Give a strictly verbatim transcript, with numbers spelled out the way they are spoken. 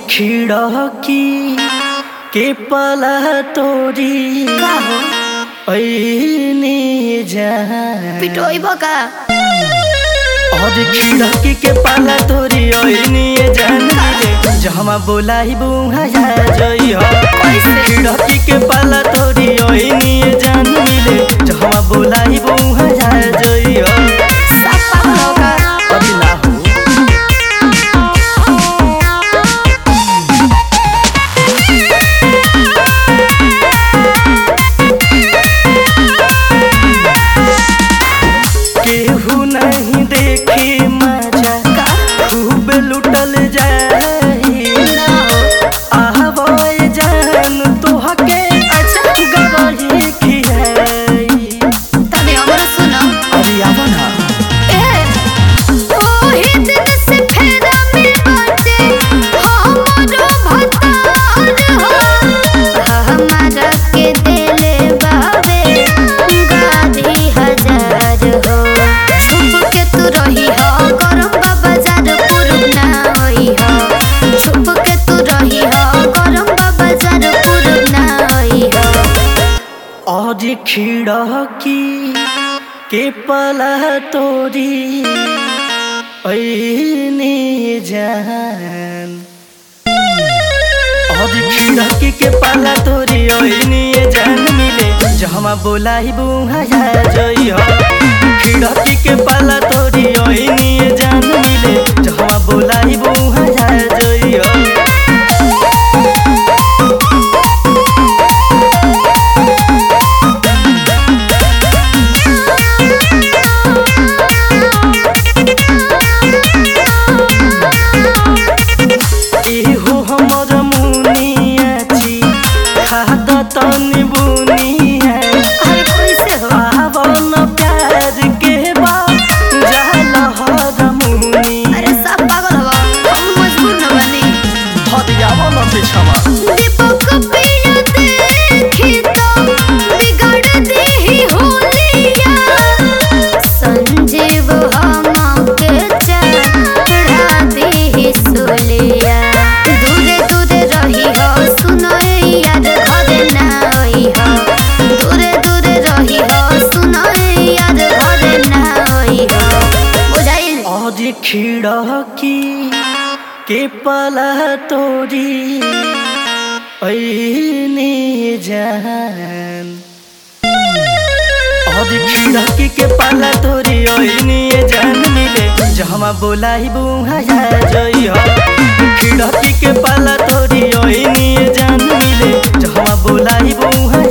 खिड़की के पला तोरी का हो ऐनी जहां पिटोई बका और खिड़की के पला तोरी ऐनी जान ले जहां बोलाई बुहा जा जई हो खिड़की के पला तोरी ऐनी जान ले जहां बोलाई बुहा जा जई हो सपा होगा अभी ना हो केहू नहीं देखी मजा खूब लुटल जाई आहबोए जान तोहके गवाही खियाई तने हमरो सुनो अरे आवा ना ए ओही दिन से फेरा में बाटे हमरो भतार हो हमारा के देले बावे गाधी हजार हो छुप के तू रही हो गरम बाजार पुरुष ना होई हो छुप के तू रही हो गरम बाजार पुरुष ना होई हो और खिड़की के पला तोरी ऐनी जान और खिड़की के पला तोरी ऐनी जान मिले जहाँ बोलाई बुहा जा जई हो खिड़की के पला तोरी ऐनी जान मिले जहाँ बोलाई बुहा जा जई हो एहो हमर मुनिया छी खाद तनी बुनिया अरे कैसे हो आवन प्यार के बा जाला हर मुनी अरे सब पागल हो हम मजबूर न बनी हदियावा न पिछवा दीपक पिया देखी तो बिगड़ दे ही होलिया संजीव हम के चढ़ा दे ही सोलिया दूरे दूरे रही हो सुनो ए यार घरे ना होई हो दूरे दूरे रही हो सुनो ए यार घरे ना होई हो बुझाइल और खिड़की के पला तोरी ऐनी जान और खिड़की के पला तोरी ऐनी जान मिले जहाँ बोलाई बुहा जा जई हो खिड़की के पला तोरी ऐनी जान मिले जहाँ बोलाई बुहा